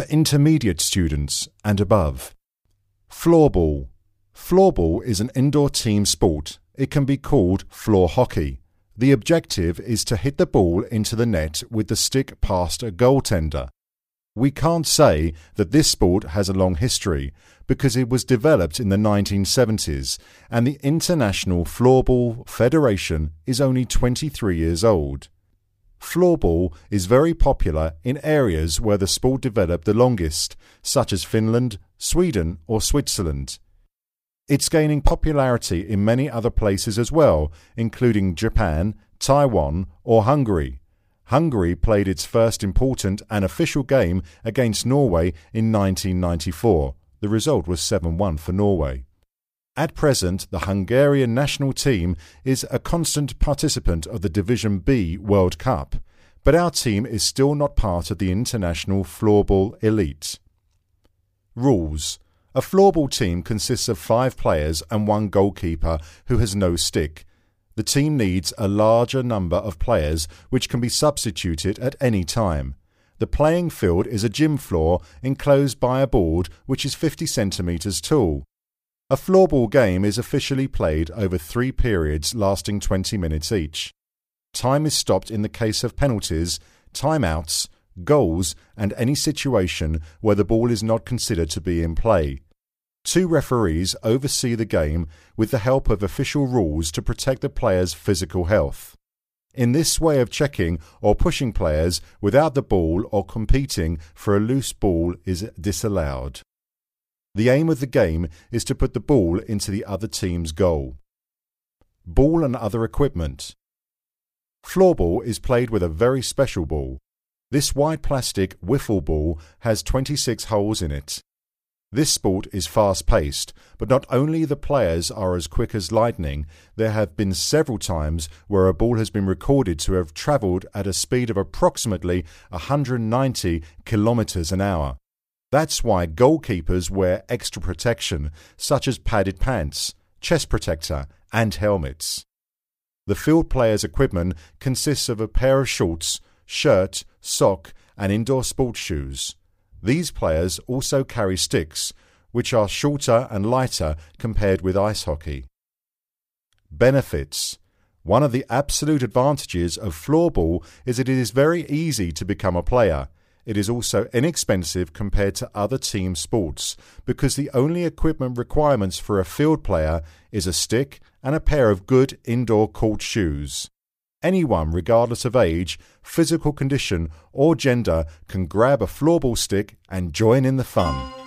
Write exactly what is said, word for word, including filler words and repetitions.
for intermediate students and above. Floorball. Floorball is an indoor team sport. It can be called floor hockey. The objective is to hit the ball into the net with the stick past a goaltender. We can't say that this sport has a long history because it was developed in the nineteen seventies and the International Floorball Federation is only twenty-three years old. Floorball is very popular in areas where the sport developed the longest, such as Finland, Sweden or Switzerland. It's gaining popularity in many other places as well, including Japan, Taiwan or Hungary. Hungary played its first important and official game against Norway in nineteen ninety-four. The result was seven one for Norway. At present, the Hungarian national team is a constant participant of the Division B World Cup, but our team is still not part of the international floorball elite. Rules. A floorball team consists of five players and one goalkeeper who has no stick. The team needs a larger number of players which can be substituted at any time. The playing field is a gym floor enclosed by a board which is fifty centimetres tall. A floorball game is officially played over three periods lasting twenty minutes each. Time is stopped in the case of penalties, timeouts, goals and any situation where the ball is not considered to be in play. Two referees oversee the game with the help of official rules to protect the players' physical health. In this way of checking or pushing players without the ball or competing for a loose ball is disallowed. The aim of the game is to put the ball into the other team's goal. Ball and other equipment. Floorball is played with a very special ball. This white plastic wiffle ball has twenty-six holes in it. This sport is fast-paced, but not only the players are as quick as lightning, there have been several times where a ball has been recorded to have travelled at a speed of approximately one hundred ninety kilometres an hour. That's why goalkeepers wear extra protection, such as padded pants, chest protector and helmets. The field player's equipment consists of a pair of shorts, shirt, sock and indoor sports shoes. These players also carry sticks, which are shorter and lighter compared with ice hockey. Benefits. One of the absolute advantages of floorball is that it is very easy to become a player. It is also inexpensive compared to other team sports because the only equipment requirements for a field player is a stick and a pair of good indoor court shoes. Anyone, regardless of age, physical condition or gender, can grab a floorball stick and join in the fun.